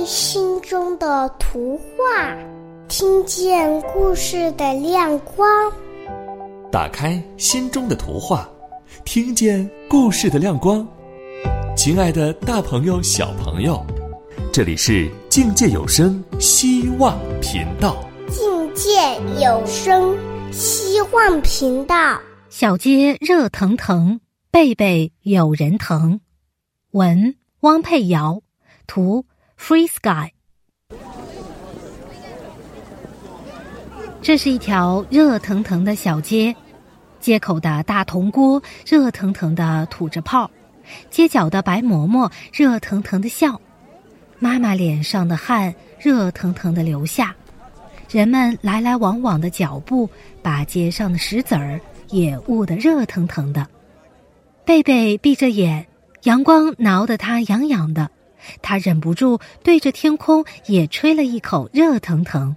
开心中的图画，听见故事的亮光。 打开心中的图画，听见故事的亮光。亲爱的大朋友小朋友，这里是境界有声希望频道。 境界有声希望频道。 小街热腾腾，贝贝有人疼。文汪佩瑶，图 Free Sky。 这是一条热腾腾的小街，街口的大铜锅热腾腾地吐着泡，街角的白嬷嬷热腾腾地笑，妈妈脸上的汗热腾腾地流下，人们来来往往的脚步把街上的石子儿也捂得热腾腾的。贝贝闭着眼，阳光挠得他痒痒的，他忍不住对着天空也吹了一口热腾腾。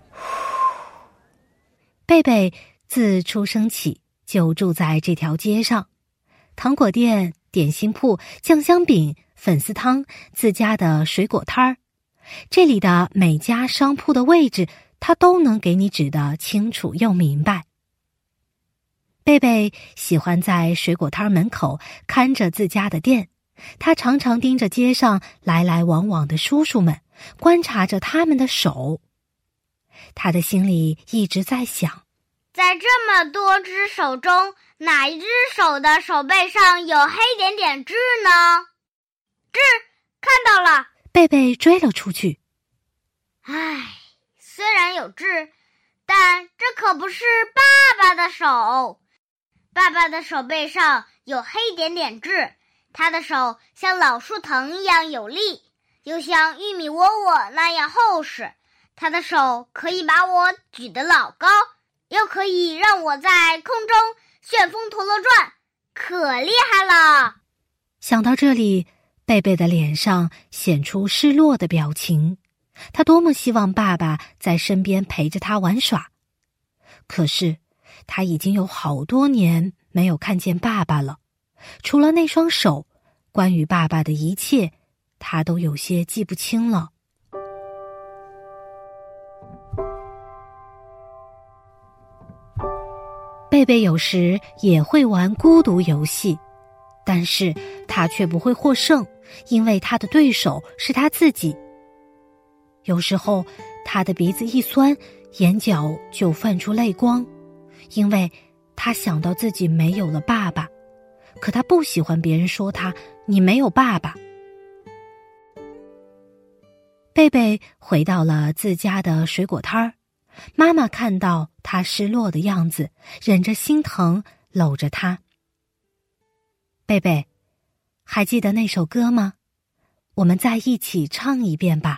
贝贝自出生起就住在这条街上，糖果店、点心铺、酱香饼、粉丝汤、自家的水果摊儿，这里的每家商铺的位置他都能给你指得清楚又明白。贝贝喜欢在水果摊门口看着自家的店，他常常盯着街上来来往往的叔叔们，观察着他们的手。他的心里一直在想， 在这么多只手中，哪一只手的手背上有黑点点痣呢？痣，看到了！ 贝贝追了出去。 唉，虽然有痣，但这可不是爸爸的手。爸爸的手背上有黑点点痣，他的手像老树藤一样有力，又像玉米窝窝那样厚实。他的手可以把我举得老高，又可以让我在空中旋风陀螺转，可厉害了。 想到这里，贝贝的脸上显出失落的表情，他多么希望爸爸在身边陪着他玩耍。可是他已经有好多年没有看见爸爸了，除了那双手，关于爸爸的一切他都有些记不清了。贝贝有时也会玩孤独游戏，但是他却不会获胜，因为他的对手是他自己。有时候他的鼻子一酸，眼角就泛出泪光，因为他想到自己没有了爸爸，可他不喜欢别人说他，你没有爸爸。贝贝回到了自家的水果摊儿，妈妈看到他失落的样子，忍着心疼搂着他。贝贝，还记得那首歌吗？我们再一起唱一遍吧。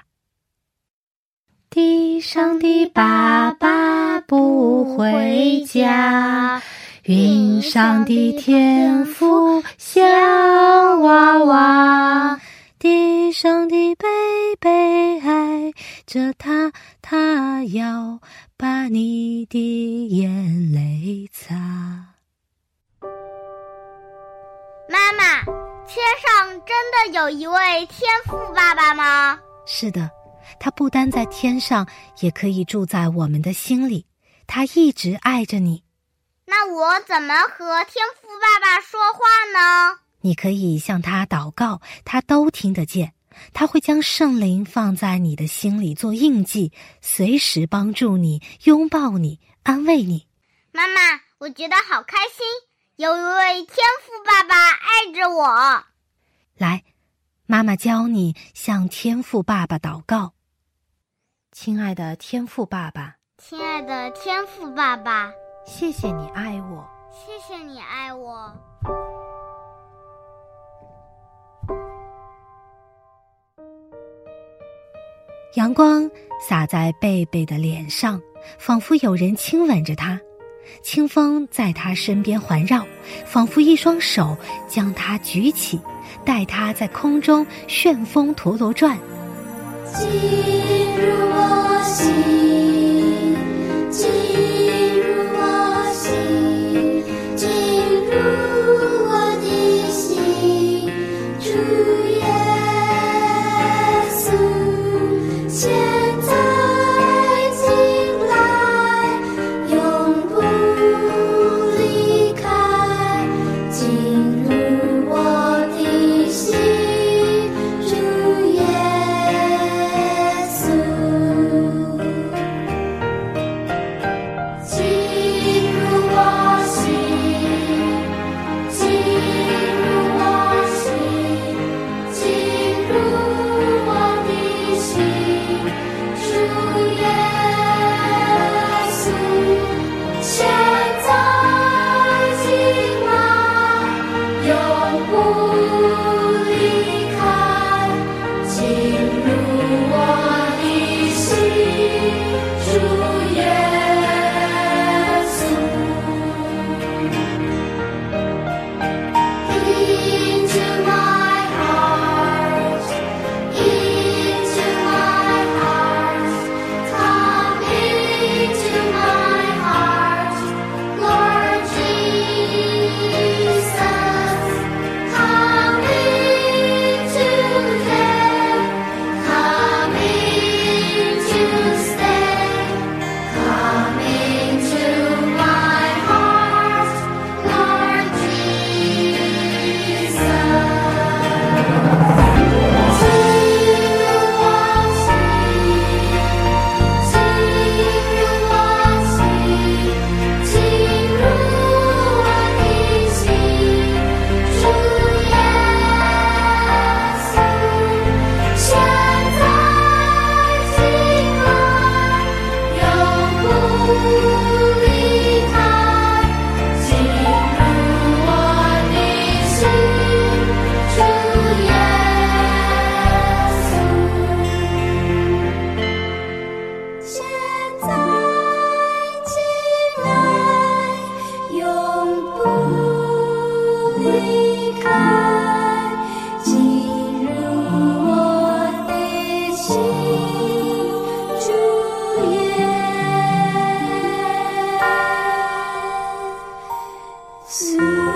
地上的爸爸不回家，云上的天父想娃娃，地上的贝贝爱着他，他要把你的眼泪擦。 妈妈，天上真的有一位天父爸爸吗？ 是的，他不单在天上，也可以住在我们的心里，他一直爱着你。 那我怎么和天父爸爸说话呢？ 你可以向他祷告，他都听得见，他会将圣灵放在你的心里做印记，随时帮助你，拥抱你，安慰你。 妈妈，我觉得好开心，有一位天父爸爸爱着我。 来，妈妈教你向天父爸爸祷告。亲爱的天父爸爸， 亲爱的天父爸爸， 谢谢你爱我， 谢谢你爱我。 阳光洒在贝贝的脸上，仿佛有人亲吻着他，清风在他身边环绕，仿佛一双手将他举起，带他在空中旋风陀螺转。 进入我心，进入我心，进入我的心，主耶稣心。